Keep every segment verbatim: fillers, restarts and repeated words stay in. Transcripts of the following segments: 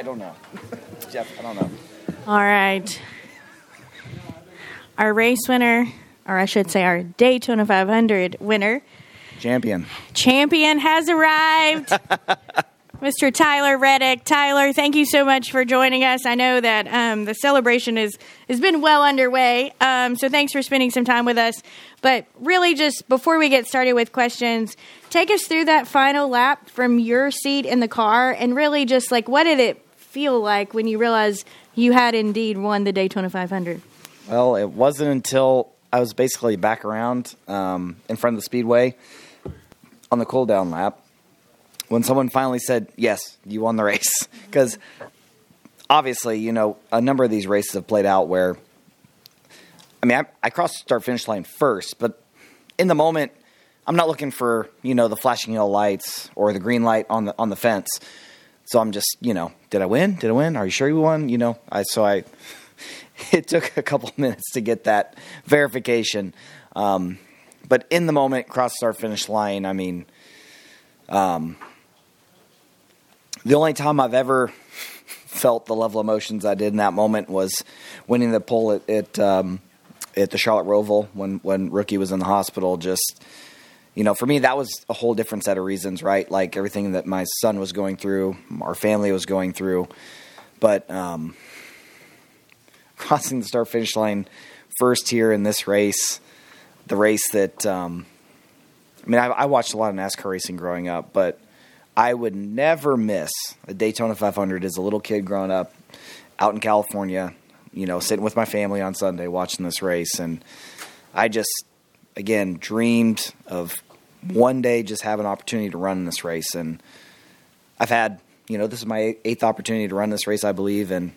I don't know. Jeff, I don't know. All right. Our race winner, or I should say our Daytona five hundred winner, Champion. champion has arrived. Mister Tyler Reddick. Tyler, thank you so much for joining us. I know that um, the celebration is has been well underway, um, so thanks for spending some time with us. But really, just before we get started with questions, take us through that final lap from your seat in the car, and really just like, what did it feel like when you realized you had indeed won the Daytona five hundred? Well, it wasn't until I was basically back around um, in front of the speedway on the cool down lap when someone finally said, yes, you won the race. Because obviously, you know, a number of these races have played out where, I mean, I, I crossed the start-finish line first, but in the moment, I'm not looking for, you know, the flashing yellow lights or the green light on the on the fence. So I'm just, you know, did I win? Did I win? Are you sure you won? You know, I so I, it took a couple minutes to get that verification. Um, but in the moment, cross start-finish line, I mean, um, the only time I've ever felt the level of emotions I did in that moment was winning the pole at at, um, at the Charlotte Roval when, when Rookie was in the hospital. Just, you know, for me, that was a whole different set of reasons, right? Like everything that my son was going through, our family was going through. But um, crossing the start-finish line first here in this race, the race that, um, I mean, I, I watched a lot of NASCAR racing growing up, but I would never miss a Daytona five hundred as a little kid growing up out in California, you know, sitting with my family on Sunday watching this race. And I just, again, dreamed of one day just have an opportunity to run this race. And I've had, you know, this is my eighth opportunity to run this race, I believe. And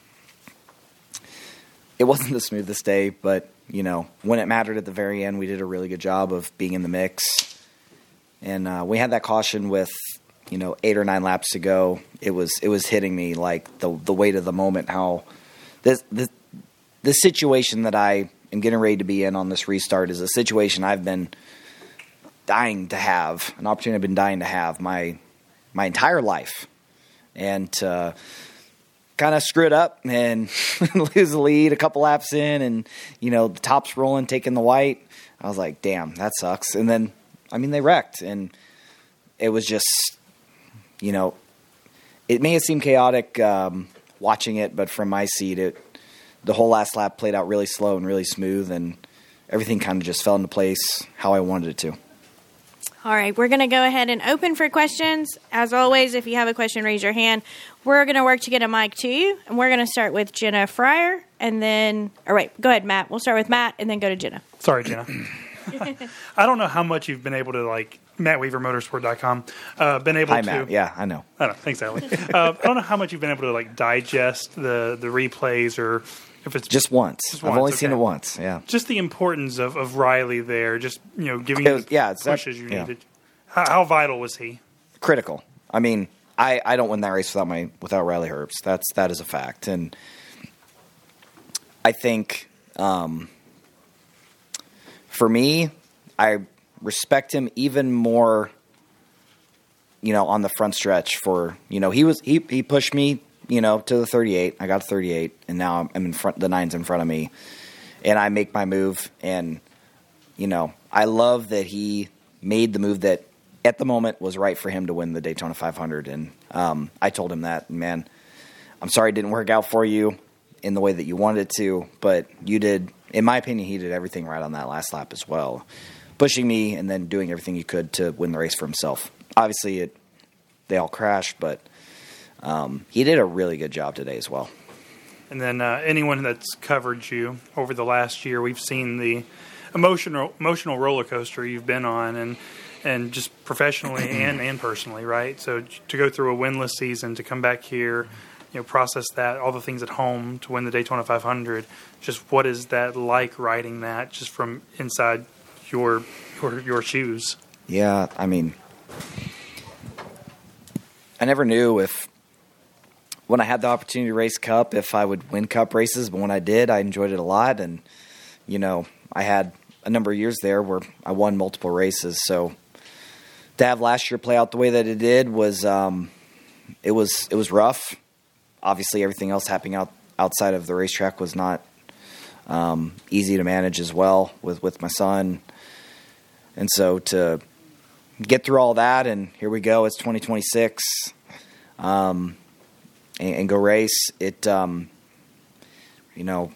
it wasn't the smoothest day, but, you know, when it mattered at the very end, we did a really good job of being in the mix. And uh, we had that caution with, you know, eight or nine laps to go. It was it was hitting me like the the weight of the moment. How this the the situation that I am getting ready to be in on this restart is a situation I've been dying to have, an opportunity I've been dying to have my my entire life, and uh, kind of screw it up and lose the lead a couple laps in, and you know the top's rolling, taking the white. I was like, damn, that sucks. And then, I mean, they wrecked, and it was just, you know, it may have seemed chaotic um, watching it, but from my seat, it the whole last lap played out really slow and really smooth, and everything kind of just fell into place how I wanted it to. All right, we're going to go ahead and open for questions. As always, if you have a question, raise your hand. We're going to work to get a mic to you, and we're going to start with Jenna Fryer, and then, all right, go ahead, Matt. We'll start with Matt, and then go to Jenna. Sorry, Jenna. I don't know how much you've been able to, like, Matt Weaver Motorsport dot com, uh, been able Hi, to. Matt. Yeah, I know. I know. Thanks, Allie. uh, I don't know how much you've been able to, like, digest the, the replays, or if it's just once. Just I've once, only okay. seen it once. Yeah. Just the importance of, of Riley there, just, you know, giving It you was- the yeah, it's that- pushes you yeah. needed. How, how vital was he? Critical. I mean, I, I don't win that race without my without Riley Herbst. That's that is a fact, and I think um, for me, I respect him even more. You know, on the front stretch, for you know, he was he he pushed me, you know, to the thirty-eight. I got to thirty-eight, and now I'm, I'm in front. The nine's in front of me, and I make my move, and you know, I love that he made the move that at the moment was right for him to win the Daytona five hundred. And um, I told him that, man, I'm sorry it didn't work out for you in the way that you wanted it to, but you did, in my opinion, he did everything right on that last lap as well, pushing me and then doing everything he could to win the race for himself. Obviously, it they all crashed, but um, he did a really good job today as well. And then uh, anyone that's covered you over the last year, we've seen the emotional emotional roller coaster you've been on, and and just professionally and, and personally, right? So to go through a winless season, to come back here, you know, process that, all the things at home to win the Daytona five hundred, just what is that like riding that just from inside your your, your shoes? Yeah, I mean, I never knew if when I had the opportunity to race Cup, if I would win Cup races, but when I did, I enjoyed it a lot. And, you know, I had a number of years there where I won multiple races. So to have last year play out the way that it did was, um, it was, it was rough, obviously everything else happening out outside of the racetrack was not um, easy to manage as well with, with my son. And so to get through all that, and here we go, it's twenty twenty-six, um, and, and go race. It, um, you know,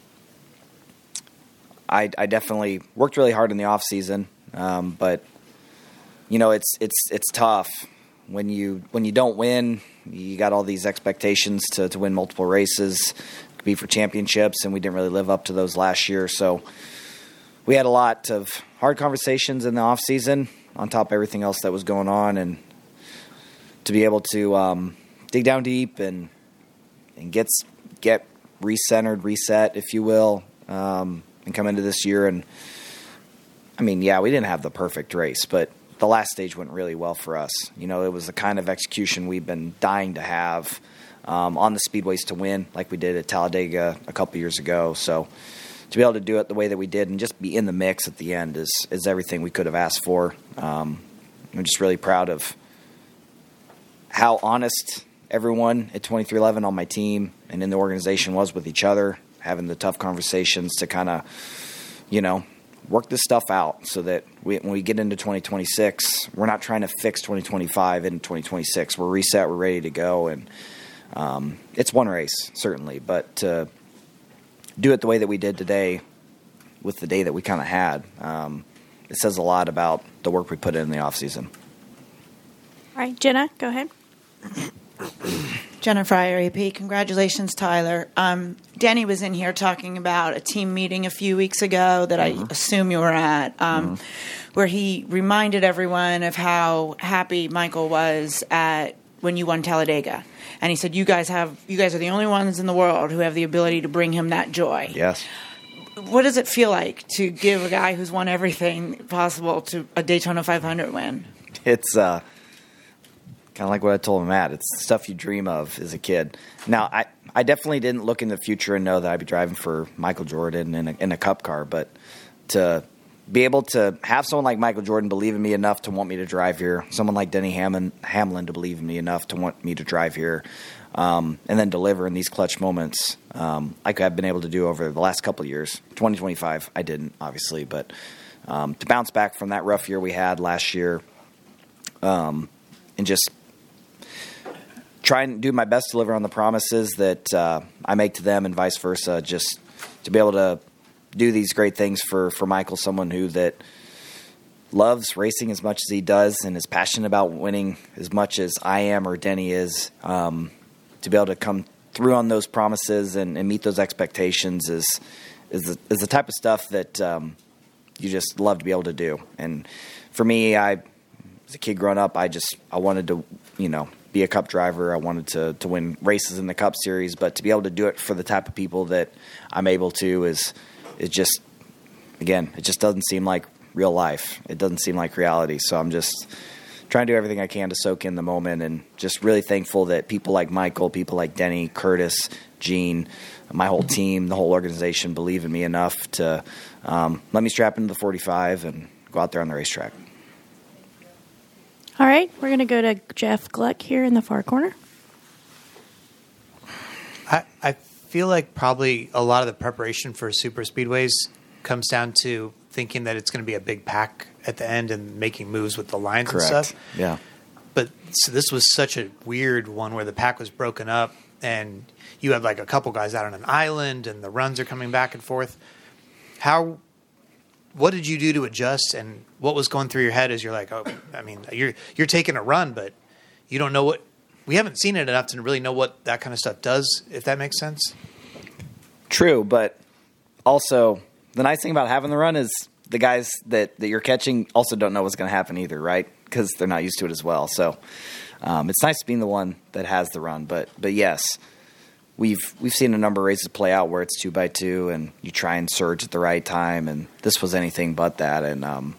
I, I definitely worked really hard in the off season, um, but you know, it's it's it's tough when you when you don't win. You got all these expectations to, to win multiple races, be for championships, and we didn't really live up to those last year. So we had a lot of hard conversations in the off season on top of everything else that was going on, and to be able to um, dig down deep and and get get recentered, reset, if you will, um, and come into this year. And I mean, yeah, we didn't have the perfect race, but the last stage went really well for us. You know, it was the kind of execution we've been dying to have um, on the speedways to win, like we did at Talladega a couple years ago. So to be able to do it the way that we did and just be in the mix at the end is is everything we could have asked for. Um, I'm just really proud of how honest everyone at twenty-three eleven on my team and in the organization was with each other, having the tough conversations to kind of, you know, work this stuff out so that we, when we get into twenty twenty-six, we're not trying to fix twenty twenty-five in twenty twenty-six. We're reset, we're ready to go, and um, it's one race, certainly, but to do it the way that we did today with the day that we kind of had, um, it says a lot about the work we put in, in the offseason. All right, Jenna, go ahead. Jenna Fryer, A P. Congratulations, Tyler. Um, Danny was in here talking about a team meeting a few weeks ago that mm-hmm. I assume you were at, um, mm-hmm. where he reminded everyone of how happy Michael was at when you won Talladega. And he said, you guys have, you guys are the only ones in the world who have the ability to bring him that joy. Yes. What does it feel like to give a guy who's won everything possible to a Daytona five hundred win? It's uh, kind of like what I told him, Matt. It's stuff you dream of as a kid. Now, I, I definitely didn't look in the future and know that I'd be driving for Michael Jordan in a, in a Cup car, but to be able to have someone like Michael Jordan believe in me enough to want me to drive here, someone like Denny Hamlin, Hamlin to believe in me enough to want me to drive here, um, and then deliver in these clutch moments um, like I've been able to do over the last couple of years. twenty twenty-five, I didn't, obviously, but um, to bounce back from that rough year we had last year um, and just try and do my best to deliver on the promises that uh, I make to them and vice versa, just to be able to do these great things for, for Michael, someone who that loves racing as much as he does and is passionate about winning as much as I am or Denny is. Um, to be able to come through on those promises and, and meet those expectations is is the, is the type of stuff that um, you just love to be able to do. And for me, I as a kid growing up, I just I wanted to you know be a Cup driver. I wanted to to win races in the Cup Series, but to be able to do it for the type of people that I'm able to is. It just, again, it just doesn't seem like real life. It doesn't seem like reality. So I'm just trying to do everything I can to soak in the moment and just really thankful that people like Michael, people like Denny, Curtis, Gene, my whole team, the whole organization believe in me enough to um, let me strap into the forty-five and go out there on the racetrack. All right, we're going to go to Jeff Gluck here in the far corner. I, I feel like probably a lot of the preparation for super speedways comes down to thinking that it's going to be a big pack at the end and making moves with the lines Correct. and stuff. Yeah. But so this was such a weird one where the pack was broken up and you have like a couple guys out on an island and the runs are coming back and forth. How, what did you do to adjust and what was going through your head as you're like, oh, I mean, you're, you're taking a run, but you don't know what, we haven't seen it enough to really know what that kind of stuff does, if that makes sense. True, but also the nice thing about having the run is the guys that, that you're catching also don't know what's going to happen either, right? Because they're not used to it as well. So um, it's nice being the one that has the run. But but yes, we've we've seen a number of races play out where it's two by two and you try and surge at the right time, and this was anything but that. And um,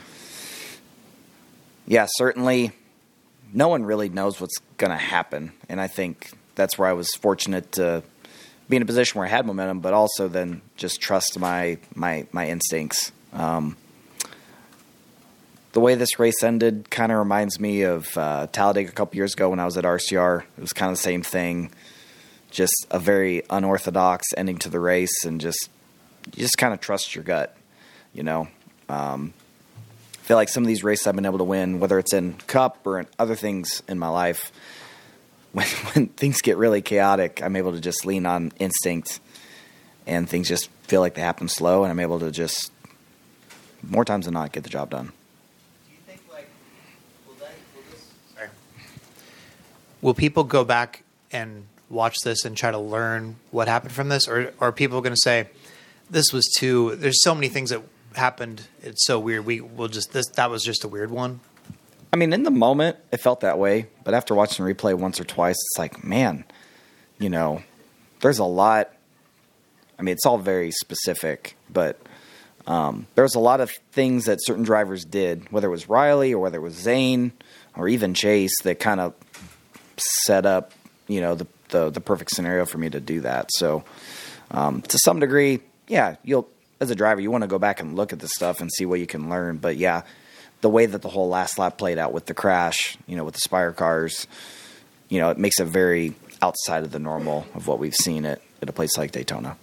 yeah, certainly no one really knows what's going to happen, and I think that's where I was fortunate to be in a position where I had momentum, but also then just trust my my my instincts. Um, the way this race ended kind of reminds me of uh, Talladega a couple years ago when I was at R C R. It was kind of the same thing. just a very unorthodox ending to the race, and just you just kind of trust your gut, you know. Um, I feel like some of these races I've been able to win, whether it's in Cup or in other things in my life, when, when things get really chaotic, I'm able to just lean on instinct, and things just feel like they happen slow, and I'm able to just, more times than not, get the job done. Do you think, like, will, that, will this... Sorry. Will people go back and watch this and try to learn what happened from this? Or, or are people going to say, this was too... There's so many things that happened. It's so weird. We will just... this That was just a weird one. I mean, in the moment, it felt that way. But after watching the replay once or twice, it's like, man, you know, there's a lot... I mean, it's all very specific, but um, there's a lot of things that certain drivers did, whether it was Riley or whether it was Zane or even Chase, that kind of set up, you know, the, the the perfect scenario for me to do that. So um, to some degree, yeah, you'll as a driver, you want to go back and look at this stuff and see what you can learn. But yeah, the way that the whole last lap played out with the crash, you know, with the Spire cars, you know, it makes it very outside of the normal of what we've seen at, at a place like Daytona.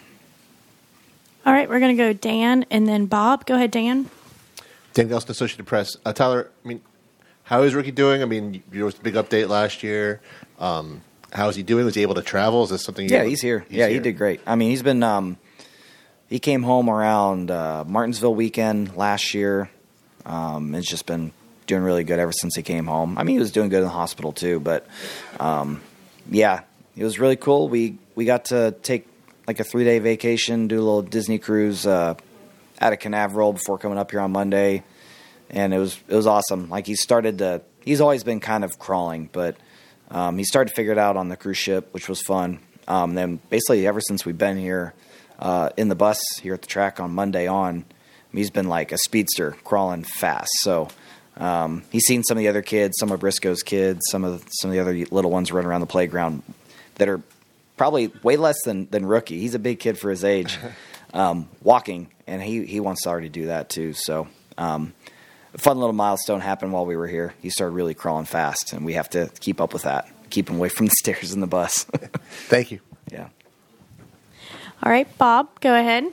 All right, we're going to go Dan and then Bob. Go ahead, Dan. Dan Gelston, Associated Press. Uh, Tyler, I mean, how is Rookie doing? I mean, there was a big update last year. Um, how is he doing? Was he able to travel? Is this something? Yeah, he's here. He's yeah, here. He did great. I mean, he's been. Um, he came home around uh, Martinsville weekend last year. Um, it's just been doing really good ever since he came home. I mean, he was doing good in the hospital too, but um, yeah, it was really cool. We we got to take like a three day vacation, do a little Disney cruise uh, out of Canaveral before coming up here on Monday, and it was it was awesome. Like he started to, he's always been kind of crawling, but um, he started to figure it out on the cruise ship, which was fun. Um, then basically ever since we've been here uh, in the bus here at the track on Monday on, he's been like a speedster crawling fast. So um, he's seen some of the other kids, some of Briscoe's kids, some of the, some of the other little ones running around the playground that are probably way less than, than Rookie. He's a big kid for his age, um, walking, and he, he wants to already do that too. So um, a fun little milestone happened while we were here. He started really crawling fast, and we have to keep up with that, keep him away from the stairs in the bus. Thank you. Yeah. All right, Bob, go ahead.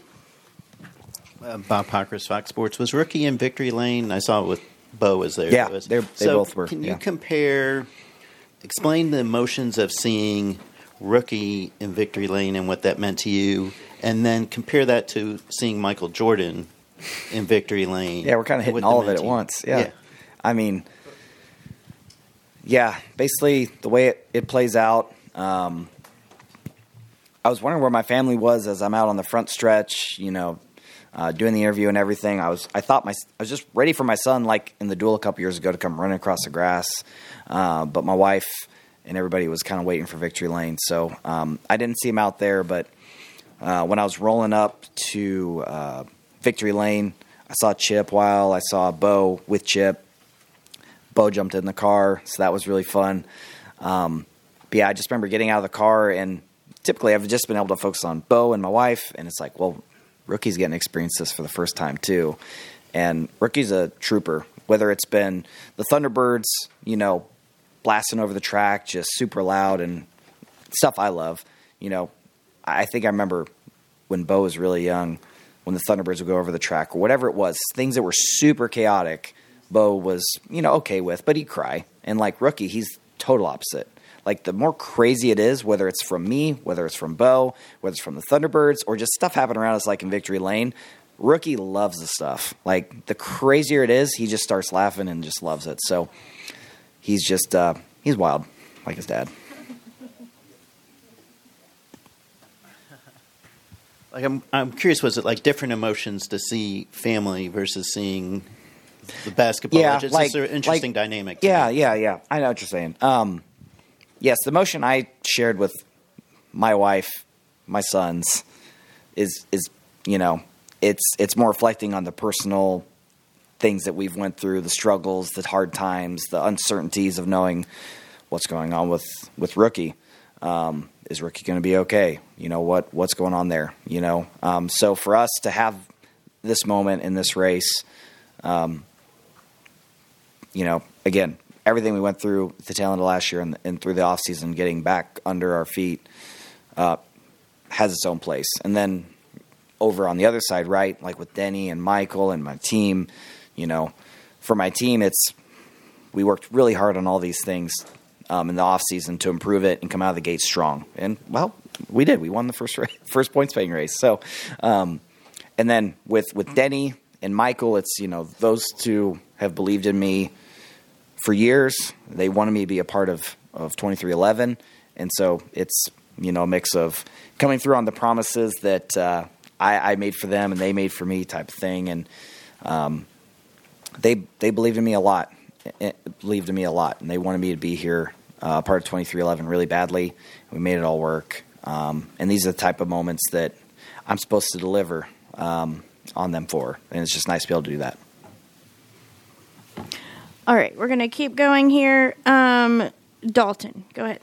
Uh, Bob Pockris, Fox Sports. Was Rookie in Victory Lane? I saw it with Bo was there. Yeah, was, they so both were. Can yeah. you compare, explain the emotions of seeing Rookie in Victory Lane and what that meant to you, and then compare that to seeing Michael Jordan in Victory Lane? Yeah, we're kind of hitting all of it at once. Yeah. yeah. I mean, yeah, basically the way it, it plays out, um, I was wondering where my family was as I'm out on the front stretch, you know, uh, doing the interview and everything. I was, I thought my, I was just ready for my son, like in the duel a couple years ago, to come running across the grass. Uh, but my wife and everybody was kind of waiting for Victory Lane. So um, I didn't see him out there, but uh, when I was rolling up to uh, Victory Lane, I saw Chip while I saw Bo with Chip. Bo jumped in the car, so that was really fun. Um, but yeah, I just remember getting out of the car, and typically I've just been able to focus on Bo and my wife, and it's like, well, Rookie's getting to experience this for the first time too. And Rookie's a trooper, whether it's been the Thunderbirds, you know, blasting over the track, just super loud and stuff I love. You know, I think I remember when Bo was really young, when the Thunderbirds would go over the track or whatever it was, things that were super chaotic, Bo was, you know, okay with, but he'd cry. And like Rookie, he's total opposite. Like the more crazy it is, whether it's from me, whether it's from Bo, whether it's from the Thunderbirds, or just stuff happening around us like in Victory Lane, Rookie loves the stuff. Like the crazier it is, he just starts laughing and just loves it. So he's just, uh, he's wild, like his dad. Like I'm, I'm curious. Was it like different emotions to see family versus seeing the basketball? Yeah, it's like, just an interesting like, dynamic. Yeah, me. yeah, yeah. I know what you're saying. Um, yes, the emotion I shared with my wife, my sons, is is you know, it's it's more reflecting on the personal things that we've went through, the struggles, the hard times, the uncertainties of knowing what's going on with, with Rookie. Um, is Rookie going to be okay? You know, what what's going on there? You know, um, so for us to have this moment in this race, um, you know, again, everything we went through at the tail end of last year and, and through the off season, getting back under our feet, uh, has its own place. And then over on the other side, right, like with Denny and Michael and my team, you know, for my team, it's we worked really hard on all these things um, in the off season to improve it and come out of the gate strong. And well, we did. We won the first race, first points paying race. So, um, and then with with Denny and Michael, it's, you know, those two have believed in me for years. They wanted me to be a part of of twenty-three eleven, and so it's, you know, a mix of coming through on the promises that uh, I, I made for them and they made for me type of thing. And um, they they believed in me a lot, it believed in me a lot, and they wanted me to be here, uh, part of twenty-three eleven really badly. We made it all work. Um, and these are the type of moments that I'm supposed to deliver um, on them for. And it's just nice to be able to do that. All right, we're going to keep going here. Um, Dalton, go ahead.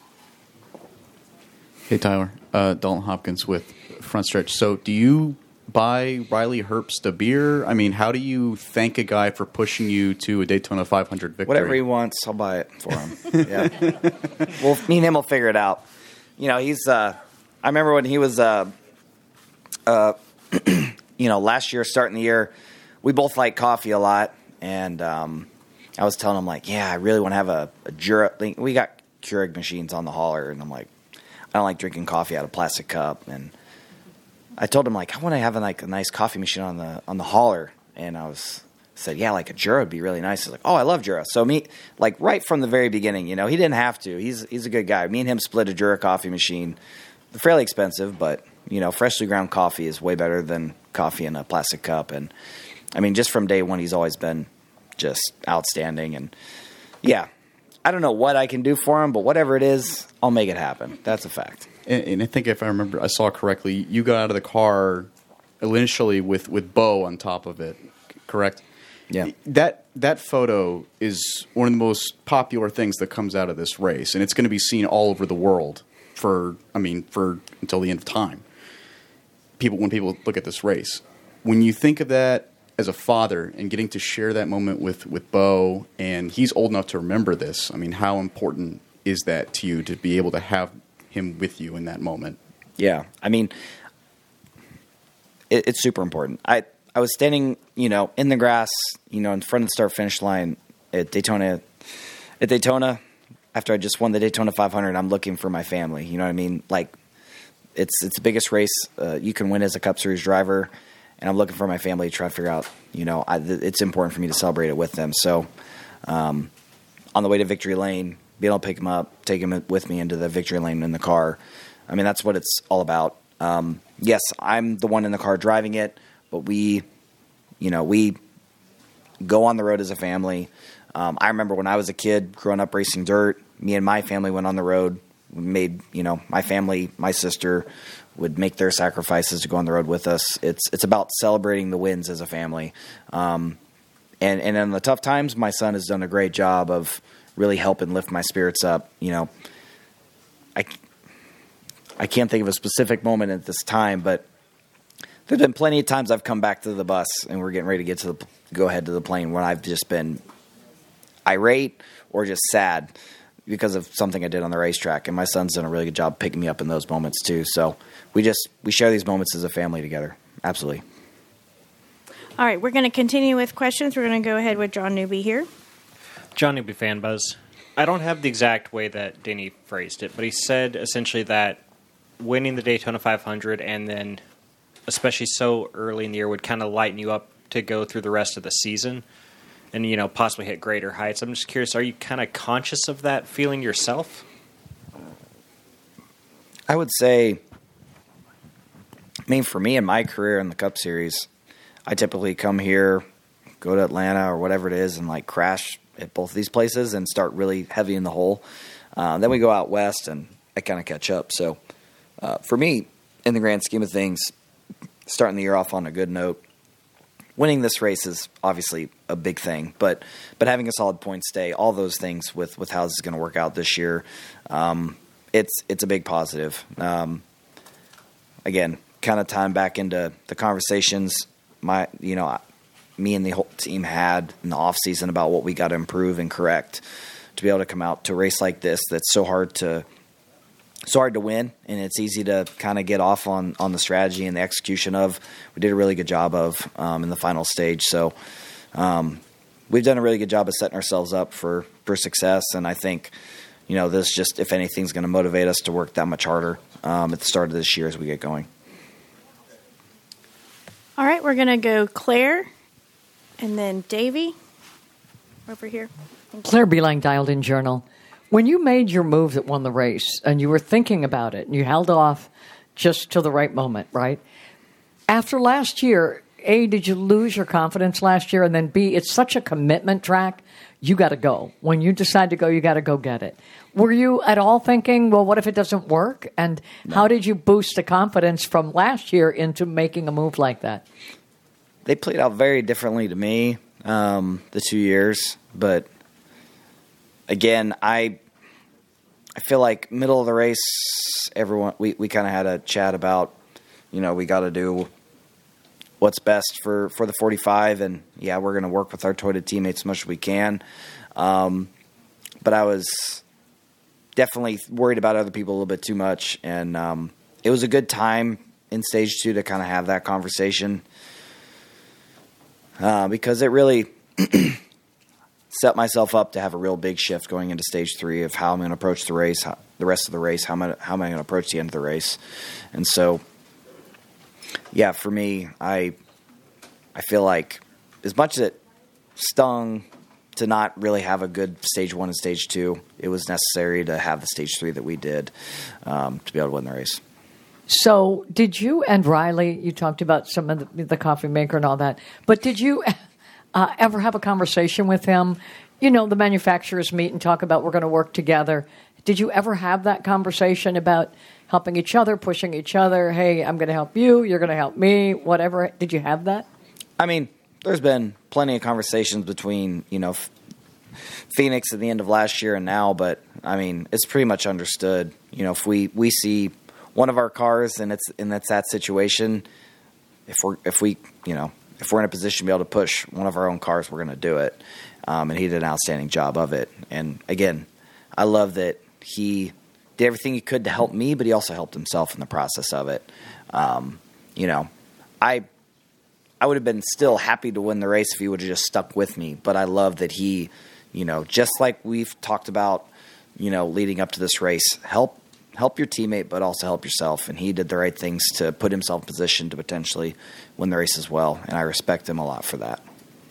Hey, Tyler. Uh, Dalton Hopkins with Front Stretch. So do you buy Riley Herbst a beer? I mean, how do you thank a guy for pushing you to a Daytona five hundred victory? Whatever he wants, I'll buy it for him. Yeah. Well, me and him will figure it out. You know, he's, uh, I remember when he was, uh, uh, you know, last year, starting the year, we both like coffee a lot. And um, I was telling him, like, yeah, I really want to have a, a Jura. We got Keurig machines on the hauler. And I'm like, I don't like drinking coffee out of a plastic cup. And I told him, like, I want to have a, like a nice coffee machine on the on the hauler. And I was said, yeah, like a Jura would be really nice. He's like, oh, I love Jura. So me, like right from the very beginning, you know, he didn't have to. He's he's a good guy. Me and him split a Jura coffee machine. They're fairly expensive, but, you know, freshly ground coffee is way better than coffee in a plastic cup. And, I mean, just from day one, he's always been just outstanding. And, yeah, I don't know what I can do for him, but whatever it is, I'll make it happen. That's a fact. And, and I think if I remember, I saw correctly, you got out of the car initially with, with Bo on top of it, correct? Yeah. That that photo is one of the most popular things that comes out of this race, and it's going to be seen all over the world for, I mean, for until the end of time. People, when people look at this race, when you think of that as a father and getting to share that moment with, with Bo, and he's old enough to remember this, I mean, how important is that to you to be able to have him with you in that moment? Yeah, I mean, it, it's super important. I I was standing, you know, in the grass, you know, in front of the start finish line at Daytona. At Daytona, after I just won the Daytona five hundred, I'm looking for my family. You know what I mean? Like, it's it's the biggest race uh, you can win as a Cup Series driver, and I'm looking for my family to try to figure out. You know, I, it's important for me to celebrate it with them. So, um, on the way to Victory Lane, being able to pick him up, take him with me into the Victory Lane in the car. I mean, that's what it's all about. Um, yes, I'm the one in the car driving it. But we, you know, we go on the road as a family. Um, I remember when I was a kid growing up racing dirt, me and my family went on the road. We made, you know, my family, my sister would make their sacrifices to go on the road with us. It's it's about celebrating the wins as a family. Um, and, and in the tough times, my son has done a great job of really helping lift my spirits up. You know, I, I can't think of a specific moment at this time, but there's been plenty of times I've come back to the bus and we're getting ready to get to the go ahead to the plane when I've just been irate or just sad because of something I did on the racetrack. And my son's done a really good job picking me up in those moments too. So we just we share these moments as a family together. Absolutely. All right, we're going to continue with questions. We're going to go ahead with John Newby here. John Newby, Fan Buzz. I don't have the exact way that Denny phrased it, but he said essentially that winning the Daytona five hundred and then especially so early in the year, would kind of lighten you up to go through the rest of the season and, you know, possibly hit greater heights. I'm just curious, are you kind of conscious of that feeling yourself? I would say, I mean, for me in my career in the Cup Series, I typically come here, go to Atlanta or whatever it is, and, like, crash at both of these places and start really heavy in the hole. Uh, then we go out west, and I kind of catch up. So uh, for me, in the grand scheme of things, starting the year off on a good note. Winning this race is obviously a big thing, but but having a solid point stay, all those things with, with how this is going to work out this year, um, it's it's a big positive. Um, again, kind of tying back into the conversations, my you know, me and the whole team had in the off season about what we got to improve and correct to be able to come out to a race like this that's so hard to so hard to win, and it's easy to kind of get off on, on the strategy and the execution of. We did a really good job of um, in the final stage. So um, we've done a really good job of setting ourselves up for, for success, and I think, you know, this just, if anything, is going to motivate us to work that much harder um, at the start of this year as we get going. All right, we're going to go Claire and then Davey over here. Claire Beeline, Dialed In Journal. When you made your move that won the race and you were thinking about it and you held off just till the right moment, right? After last year, A, did you lose your confidence last year? And then B, it's such a commitment track, you got to go. When you decide to go, you got to go get it. Were you at all thinking, well, what if it doesn't work? And no. How did you boost the confidence from last year into making a move like that? They played out very differently to me, um, the two years. But, again, I I feel like middle of the race, everyone we, we kind of had a chat about, you know, we got to do what's best for, for the forty-five. And, yeah, we're going to work with our Toyota teammates as much as we can. Um, but I was definitely worried about other people a little bit too much. And um, it was a good time in stage two to kind of have that conversation uh, because it really set myself up to have a real big shift going into stage three of how I'm going to approach the race, how, the rest of the race, how am I, how am I going to approach the end of the race. And so, yeah, for me, I I feel like as much as it stung to not really have a good stage one and stage two, it was necessary to have the stage three that we did um, to be able to win the race. So did you and Riley, you talked about some of the, the coffee maker and all that, but did you uh, ever have a conversation with him? You know, the manufacturers meet and talk about we're going to work together. Did you ever have that conversation about helping each other, pushing each other? Hey, I'm going to help you. You're going to help me, whatever. Did you have that? I mean, there's been plenty of conversations between, you know, Phoenix at the end of last year and now, but I mean, it's pretty much understood. You know, if we, we see one of our cars and it's and that's that situation, if we're if we you know if we're in a position to be able to push one of our own cars, we're going to do it. Um, and he did an outstanding job of it. And again, I love that he did everything he could to help me, but he also helped himself in the process of it. Um, you know, I. I would have been still happy to win the race if he would have just stuck with me. But I love that he, you know, just like we've talked about, you know, leading up to this race, help help your teammate, but also help yourself. And he did the right things to put himself in position to potentially win the race as well. And I respect him a lot for that.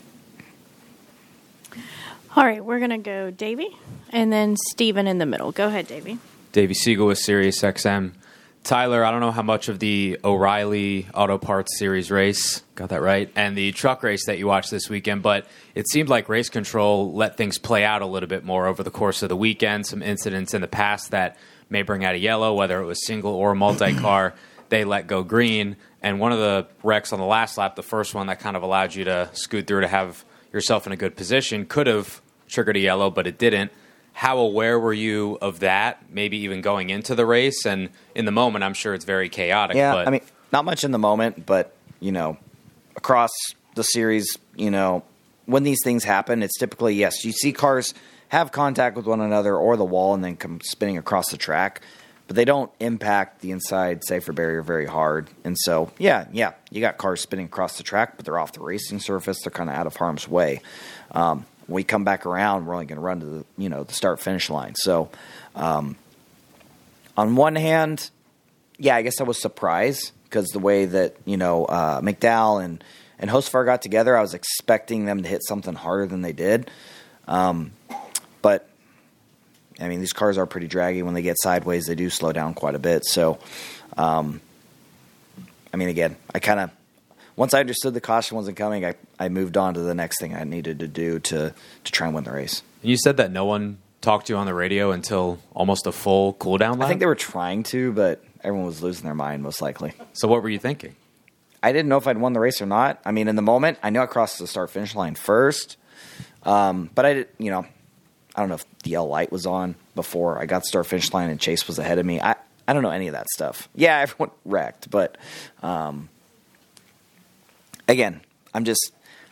All right, we're going to go Davey and then Steven in the middle. Go ahead, Davey. Davey Siegel with Sirius X M. Tyler, I don't know how much of the O'Reilly Auto Parts Series race, got that right, and the truck race that you watched this weekend, but it seemed like race control let things play out a little bit more over the course of the weekend. Some incidents in the past that may bring out a yellow, whether it was single or multi-car, they let go green. And one of the wrecks on the last lap, the first one that kind of allowed you to scoot through to have yourself in a good position, could have triggered a yellow, but it didn't. How aware were you of that, maybe even going into the race? And in the moment, I'm sure it's very chaotic. Yeah, but I mean, not much in the moment, but, you know, across the series, you know, when these things happen, it's typically, yes, you see cars have contact with one another or the wall and then come spinning across the track, but they don't impact the inside safer barrier very hard. And so, yeah, yeah, you got cars spinning across the track, but they're off the racing surface. They're kind of out of harm's way. Um When we come back around, we're only going to run to the, you know, the start-finish line. So, um, on one hand, yeah, I guess I was surprised because the way that, you know, uh, McDowell and, and Hosfar got together, I was expecting them to hit something harder than they did. Um, but, I mean, these cars are pretty draggy. When they get sideways, they do slow down quite a bit. So, um, I mean, again, I kind of, once I understood the caution wasn't coming, I, I moved on to the next thing I needed to do to, to try and win the race. You said that no one talked to you on the radio until almost a full cool-down lap? I think they were trying to, but everyone was losing their mind, most likely. So what were you thinking? I didn't know if I'd won the race or not. I mean, in the moment, I knew I crossed the start-finish line first. Um, but I did, you know, I don't know if the yellow light was on before I got the start-finish line and Chase was ahead of me. I, I don't know any of that stuff. Yeah, everyone wrecked, but... Um, Again, I'm just,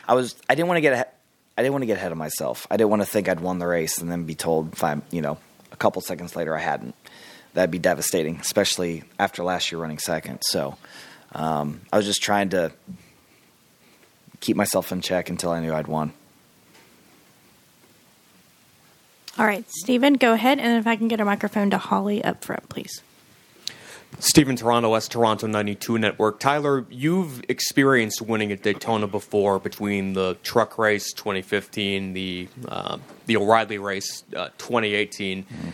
I was I didn't want to get ahead, I didn't want to get ahead of myself. I didn't want to think I'd won the race and then be told five, you know, a couple seconds later I hadn't. That'd be devastating, especially after last year running second. So um, I was just trying to keep myself in check until I knew I'd won. All right, Stephen, go ahead, and if I can get a microphone to Holly up front, please. Stephen Toronto, West Toronto ninety-two Network. Tyler, you've experienced winning at Daytona before between the truck race twenty fifteen, the uh, the O'Reilly race uh, twenty eighteen. Mm-hmm.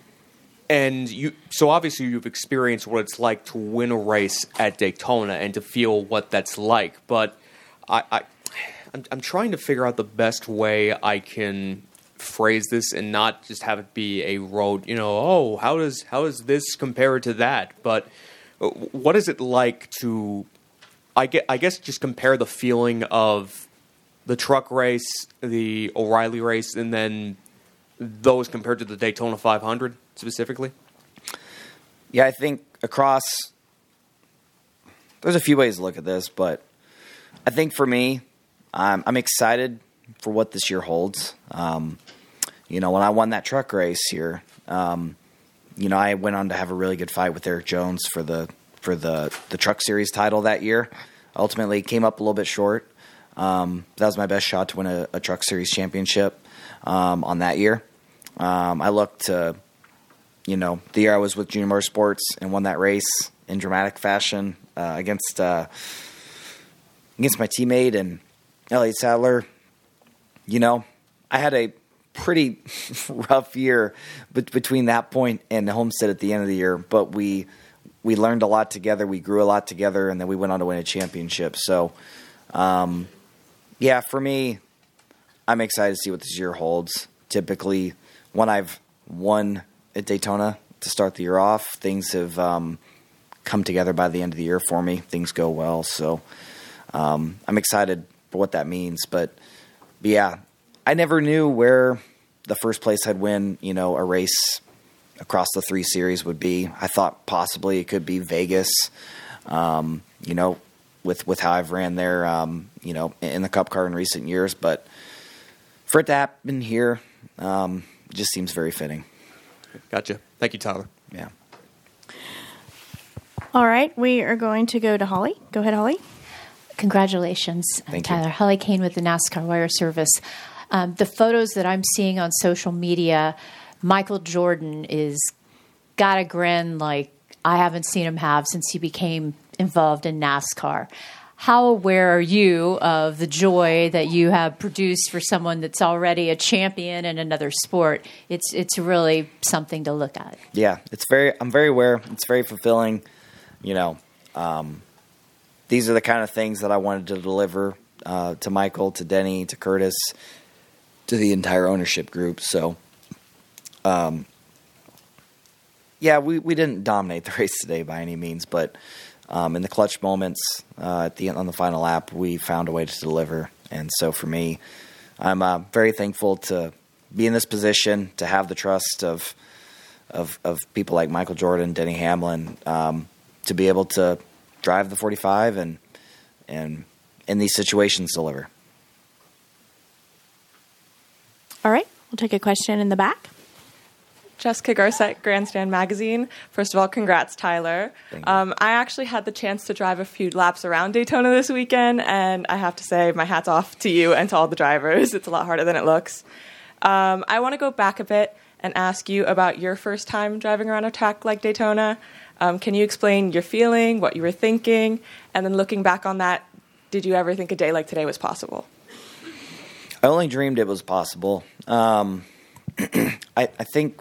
And you, so obviously you've experienced what it's like to win a race at Daytona and to feel what that's like. But I, I I'm, I'm trying to figure out the best way I can phrase this and not just have it be a road, you know, oh, how does how does this compare to that? But what is it like to, I get, I guess, just compare the feeling of the truck race, the O'Reilly race, and then those compared to the Daytona five hundred specifically? Yeah, I think across, there's a few ways to look at this, but I think for me, I'm, I'm excited for what this year holds. Um, you know, when I won that truck race here, um, you know, I went on to have a really good fight with Eric Jones for the for the, the Truck Series title that year. Ultimately, came up a little bit short. Um, that was my best shot to win a, a Truck Series championship um, on that year. Um, I looked to, you know, the year I was with Junior Motorsports and won that race in dramatic fashion uh, against uh, against my teammate and Elliott Sadler. You know, I had a pretty rough year bet- between that point and Homestead at the end of the year, but we we learned a lot together, we grew a lot together, and then we went on to win a championship. So, um, yeah, for me, I'm excited to see what this year holds. Typically, when I've won at Daytona to start the year off, things have um, come together by the end of the year for me. Things go well, so um, I'm excited for what that means, but But yeah, I never knew where the first place I'd win, you know, a race across the three series would be. I thought possibly it could be Vegas, um, you know, with, with how I've ran there, um, you know, in the Cup car in recent years. But for it to happen here, um, it just seems very fitting. Gotcha. Thank you, Tyler. Yeah. All right, we are going to go to Holly. Go ahead, Holly. Congratulations, Thank Tyler. you. Holly Kane with the NASCAR Wire Service. Um, the photos that I'm seeing on social media, Michael Jordan is got a grin like I haven't seen him have since he became involved in NASCAR. How aware are you of the joy that you have produced for someone that's already a champion in another sport? It's it's really something to look at. Yeah, it's very. I'm very aware. It's very fulfilling. You know, um, these are the kind of things that I wanted to deliver uh, to Michael, to Denny, to Curtis, to the entire ownership group. So, um, yeah, we, we didn't dominate the race today by any means, but um, in the clutch moments uh, at the on the final lap, we found a way to deliver. And so, for me, I'm uh, very thankful to be in this position, to have the trust of of, of people like Michael Jordan, Denny Hamlin, um, to be able to drive the forty-five and and in these situations deliver. All right, we'll take a question in the back. Jessica Garcette, Grandstand Magazine. First of all, congrats, Tyler. Um, I actually had the chance to drive a few laps around Daytona this weekend, and I have to say my hat's off to you and to all the drivers. It's a lot harder than it looks. Um, I want to go back a bit and ask you about your first time driving around a track like Daytona. Um, can you explain your feeling, what you were thinking, and then looking back on that, did you ever think a day like today was possible? I only dreamed it was possible. Um, I, I think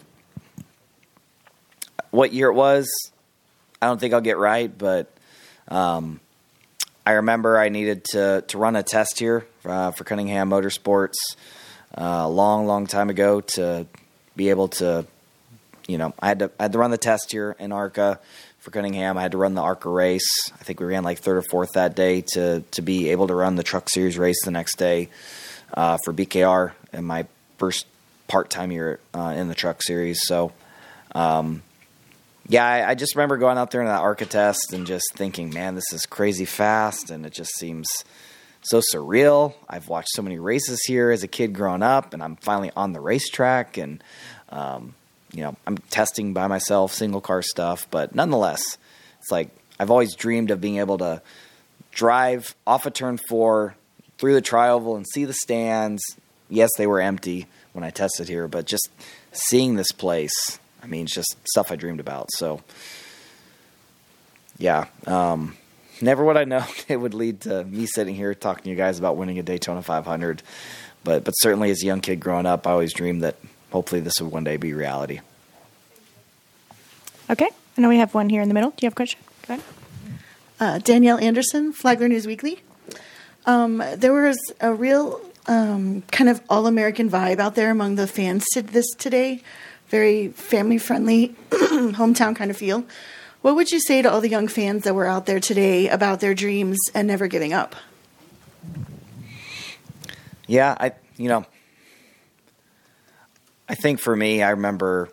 what year it was, I don't think I'll get right, but um, I remember I needed to, to run a test here uh, for Cunningham Motorsports uh, a long, long time ago to be able to, you know, I had to I had to run the test here in ARCA for Cunningham. I had to run the ARCA race. I think we ran like third or fourth that day to to be able to run the Truck Series race the next day uh, for B K R in my first part-time year uh, in the Truck Series. So, um, yeah, I, I just remember going out there in that ARCA test and just thinking, man, this is crazy fast, and it just seems so surreal. I've watched so many races here as a kid growing up, and I'm finally on the racetrack, and um, you know, I'm testing by myself, single car stuff, but nonetheless, it's like I've always dreamed of being able to drive off of turn four through the tri-oval and see the stands. Yes, they were empty when I tested here, but just seeing this place, I mean, it's just stuff I dreamed about. So, yeah, um, never would I know it would lead to me sitting here talking to you guys about winning a Daytona five hundred. But, but certainly as a young kid growing up, I always dreamed that hopefully this would one day be reality. Okay. I know we have one here in the middle. Do you have a question? Go ahead. Uh, Danielle Anderson, Flagler News Weekly. Um, there was a real um, kind of all-American vibe out there among the fans to this today. Very family-friendly, hometown kind of feel. What would you say to all the young fans that were out there today about their dreams and never giving up? Yeah, I you know, I think for me, I remember,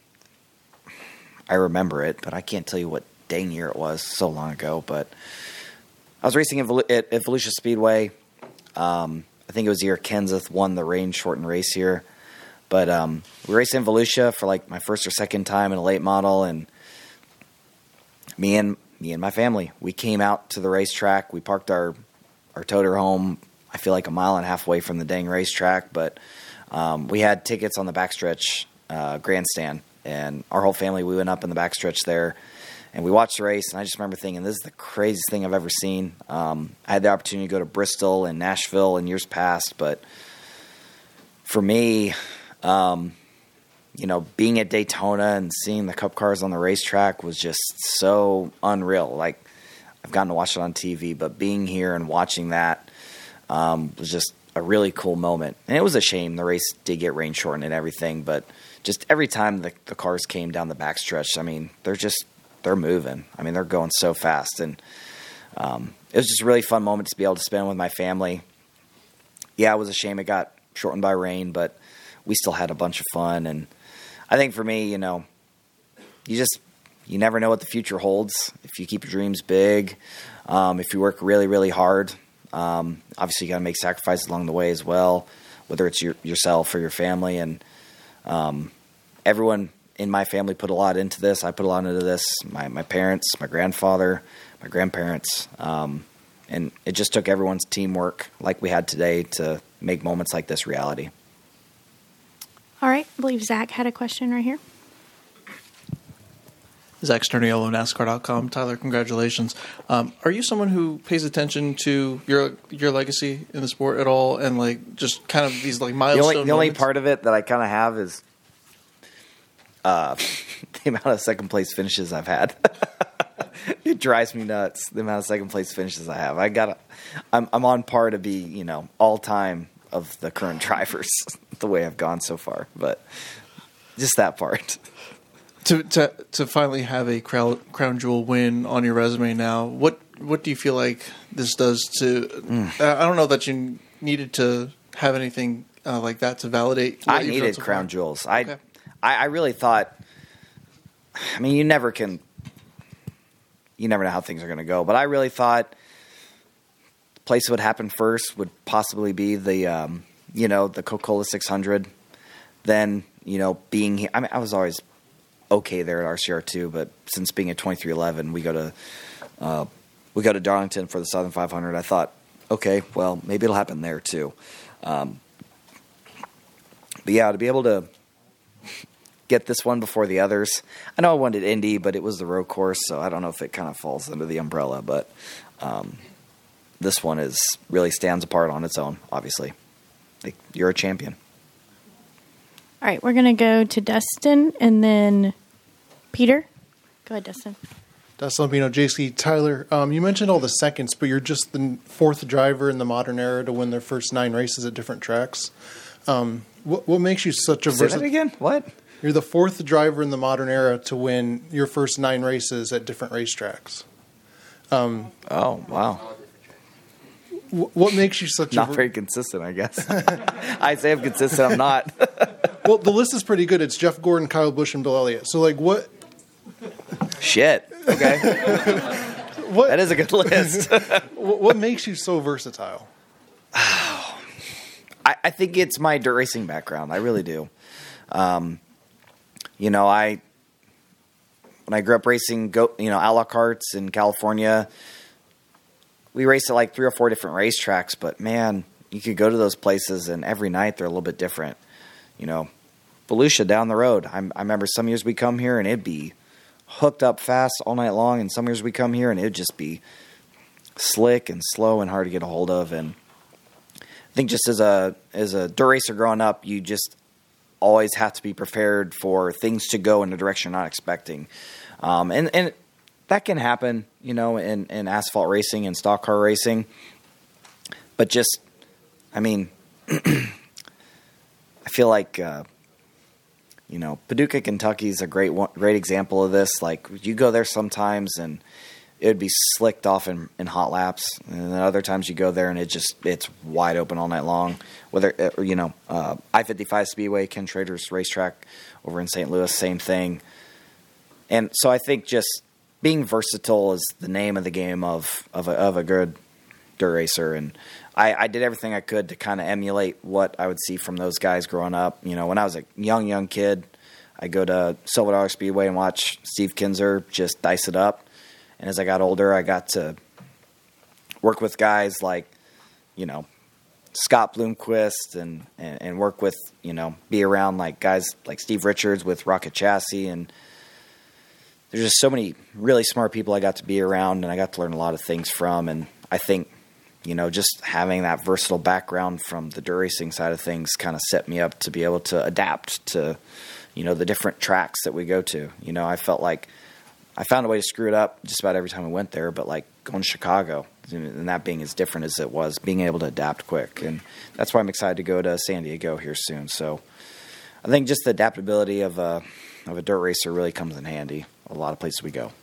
I remember it, but I can't tell you what dang year it was, so long ago. But I was racing at, Vel- at, at Volusia Speedway. Um, I think it was the year Kenseth won the rain shortened race here. But um, we were racing in Volusia for like my first or second time in a late model, and me and me and my family, we came out to the racetrack. We parked our our toter home, I feel like a mile and a half away from the dang racetrack, but um, we had tickets on the backstretch uh, grandstand, and our whole family, we went up in the backstretch there, and we watched the race, and I just remember thinking, this is the craziest thing I've ever seen. Um, I had the opportunity to go to Bristol and Nashville in years past, but for me, um, you know, being at Daytona and seeing the Cup cars on the racetrack was just so unreal. Like, I've gotten to watch it on T V, but being here and watching that um, was just a really cool moment. And it was a shame the race did get rain shortened and everything, but just every time the, the cars came down the backstretch, I mean, they're just, they're moving. I mean, they're going so fast. And um, it was just a really fun moment to be able to spend with my family. Yeah, it was a shame it got shortened by rain, but we still had a bunch of fun. And I think for me, you know, you just, you never know what the future holds. If you keep your dreams big, um, if you work really, really hard, um, obviously you got to make sacrifices along the way as well, whether it's your, yourself or your family. And um, everyone in my family put a lot into this. I put a lot into this. My, my parents, my grandfather, my grandparents. Um, and it just took everyone's teamwork like we had today to make moments like this reality. All right. I believe Zach had a question right here. Zach Sterniolo, NASCAR dot com. Tyler, congratulations. Um, are you someone who pays attention to your your legacy in the sport at all, and like just kind of these like milestone The only, the only moments? part of it that I kind of have is uh, the amount of second place finishes I've had. It drives me nuts, the amount of second place finishes I have. I got, I'm I'm on par to be, you know, all time of the current drivers the way I've gone so far, but just that part. To to to finally have a crown, crown jewel win on your resume now, what what do you feel like this does to? Mm. I don't know that you needed to have anything uh, like that to validate. what I you've done needed so crown far. jewels. I, Okay. I I really thought. I mean, you never can. You never know how things are going to go, but I really thought the place that would happen first would possibly be the, um, you know, the Coca-Cola six hundred. Then, you know, being here. I mean, I was always okay there at R C R two, but since being at twenty-three eleven, we go to uh, we go to Darlington for the Southern five hundred. I thought, okay, well, maybe it'll happen there too. Um, but yeah, to be able to get this one before the others. I know I wanted Indy, but it was the road course, so I don't know if it kind of falls under the umbrella. But um, this one is really stands apart on its own. Obviously, like, you're a champion. All right, we're going to go to Dustin and then Peter. Go ahead, Dustin. Dustin Lupino, J C. Tyler, um, you mentioned all the seconds, but you're just the fourth driver in the modern era to win their first nine races at different tracks. Um, what, what makes you such a Say that versatile? again? What? You're the fourth driver in the modern era to win your first nine races at different racetracks. Um, oh, wow. Wh- what makes you such Not a... very consistent, I guess. I say I'm consistent, I'm not. Well, the list is pretty good. It's Jeff Gordon, Kyle Busch, and Bill Elliott. So, like, what... Shit. Okay. What, that is a good list. what what makes you so versatile? I, I think it's my dirt racing background. I really do. Um, you know, I when I grew up racing, go you know, outlaw carts in California, we raced at like three or four different racetracks. But man, you could go to those places, and every night they're a little bit different. You know, Volusia down the road. I, I remember some years we come here and it'd be hooked up fast all night long, and some years we come here and it'd just be slick and slow and hard to get a hold of. And I think just as a as a dirt racer growing up, you just always have to be prepared for things to go in a direction you're not expecting. Um, and, and that can happen, you know, in, in asphalt racing and stock car racing. But just, I mean, I feel like, uh, you know, Paducah, Kentucky is a great one, great example of this. Like, you go there sometimes and it would be slicked off in, in hot laps, and then other times you go there and it just it's wide open all night long. Whether or, you know, uh, I fifty-five Speedway, Ken Trader's racetrack over in Saint Louis, same thing. And so I think just being versatile is the name of the game of of a, of a good dirt racer, and I, I did everything I could to kind of emulate what I would see from those guys growing up. You know, when I was a young young kid, I go to Silver Dollar Speedway and watch Steve Kinzer just dice it up. And as I got older, I got to work with guys like, you know, Scott Bloomquist and, and, and work with, you know, be around like guys like Steve Richards with Rocket Chassis. And there's just so many really smart people I got to be around, and I got to learn a lot of things from. And I think, you know, just having that versatile background from the dirt racing side of things kind of set me up to be able to adapt to, you know, the different tracks that we go to. You know, I felt like I found a way to screw it up just about every time I went there, but like going to Chicago and that being as different as it was, being able to adapt quick. And that's why I'm excited to go to San Diego here soon. So I think just the adaptability of a, of a dirt racer really comes in handy a lot of places we go.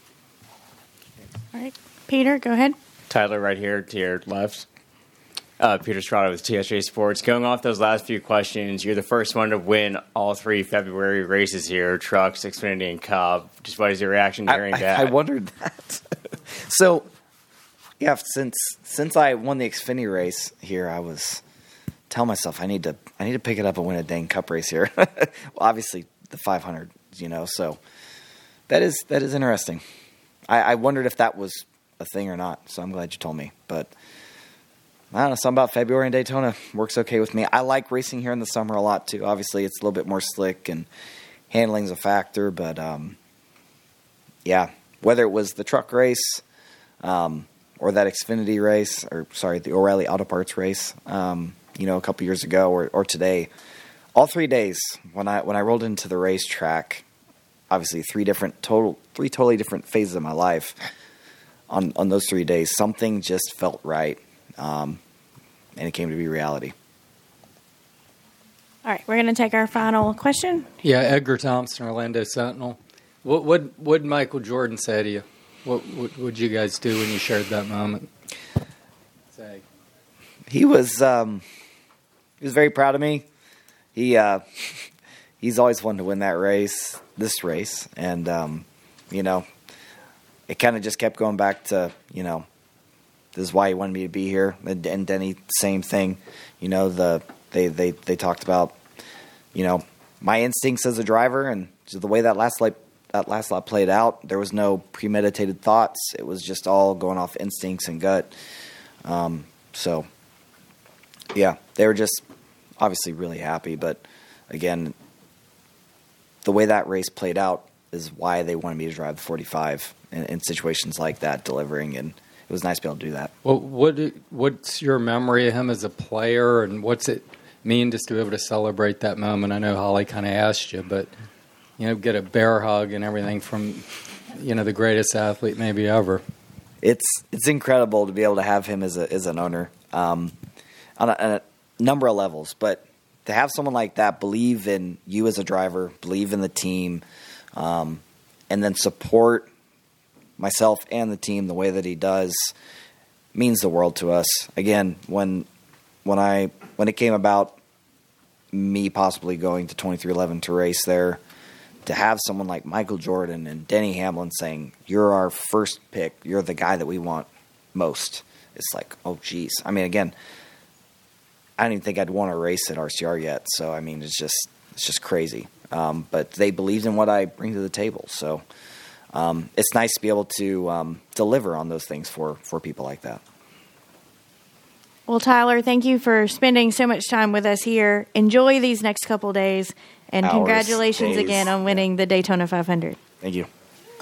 All right. Peter, go ahead. Tyler, right here to your left. Uh, Peter Strada with T S J Sports. Going off those last few questions, you're the first one to win all three February races here, Trucks, Xfinity, and Cobb. Just what is your reaction to hearing I, I, that? I wondered that. So, yeah, since since I won the Xfinity race here, I was telling myself I need to I need to pick it up and win a dang Cup race here. Well, obviously the five hundred, you know. So that is that is interesting. I, I wondered if that was a thing or not. So I'm glad you told me, but. I don't know, something about February and Daytona works okay with me. I like racing here in the summer a lot, too. Obviously, it's a little bit more slick and handling's a factor. But, um, yeah, whether it was the truck race um, or that Xfinity race, or, sorry, the O'Reilly Auto Parts race, um, you know, a couple years ago or, or today, all three days when I when I rolled into the racetrack, obviously three different total three totally different phases of my life. On on those three days, something just felt right. Um, and it came to be reality. All right, we're going to take our final question. Yeah, Edgar Thompson, Orlando Sentinel. What what what did Michael Jordan say to you? What what would you guys do when you shared that moment? Say. He was um, he was very proud of me. He uh, he's always wanted to win that race, this race, and um, you know, it kind of just kept going back to, you know, this is why he wanted me to be here. And, and Denny, same thing. You know, the they, they, they talked about, you know, my instincts as a driver, and the way that last lap, that last lap played out, there was no premeditated thoughts. It was just all going off instincts and gut. Um, so, yeah, they were just obviously really happy. But, again, the way that race played out is why they wanted me to drive the forty-five in, in situations like that, delivering, and it was nice to be able to do that. What what what's your memory of him as a player, and what's it mean just to be able to celebrate that moment? I know Holly kind of asked you, but you know, get a bear hug and everything from, you know, the greatest athlete maybe ever. It's it's incredible to be able to have him as a as an owner um, on, a, on a number of levels, but to have someone like that believe in you as a driver, believe in the team, um, and then support myself and the team the way that he does means the world to us. Again, when when I when it came about me possibly going to twenty-three eleven to race there, to have someone like Michael Jordan and Denny Hamlin saying, "You're our first pick. You're the guy that we want most." It's like, oh geez. I mean, again, I don't even think I'd want to race at R C R yet. So I mean, it's just it's just crazy. Um, but they believed in what I bring to the table, so um, it's nice to be able to um, deliver on those things for for people like that. Well, Tyler, thank you for spending so much time with us here. Enjoy these next couple days, and Hours, congratulations days. again on winning the Daytona five hundred. Thank you.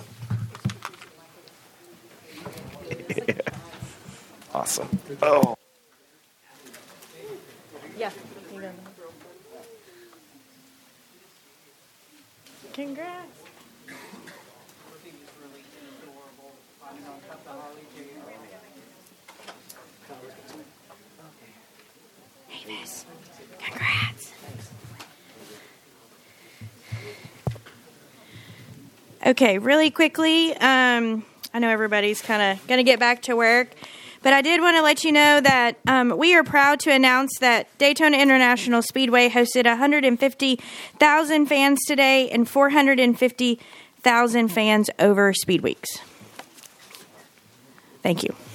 Awesome. Oh. Yeah. Congrats. Avis, congrats. Okay, really quickly, um, I know everybody's kind of going to get back to work, but I did want to let you know that um, we are proud to announce that Daytona International Speedway hosted one hundred fifty thousand fans today and four hundred fifty thousand fans over Speed Weeks. Thank you.